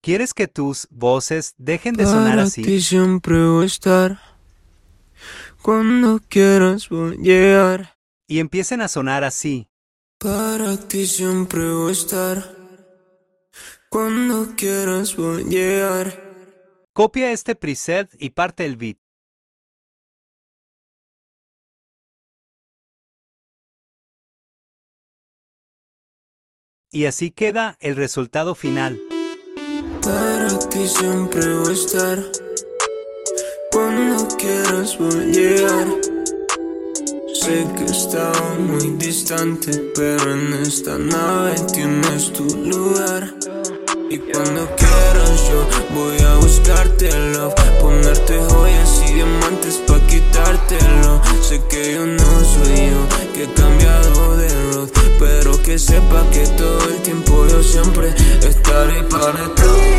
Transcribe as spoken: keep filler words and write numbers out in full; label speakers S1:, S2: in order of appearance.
S1: ¿Quieres que tus voces dejen de sonar
S2: Para
S1: así?
S2: ti siempre voy a estar. Cuando quieras voy a llegar.
S1: Y empiecen a sonar así.
S2: Para ti siempre voy a estar. Cuando quieras voy a llegar.
S1: Copia este preset y parte el beat. Y así queda el resultado final.
S2: Para ti siempre voy a estar. Cuando quieras voy a llegar. Sé que estaba muy distante, pero en esta nave tienes tu lugar. Y cuando quieras yo voy a buscarte, love. Ponerte joyas y diamantes pa' quitártelo. Sé que yo no soy yo, que he cambiado de road, pero que sepa que todo el tiempo yo siempre estaré para ti.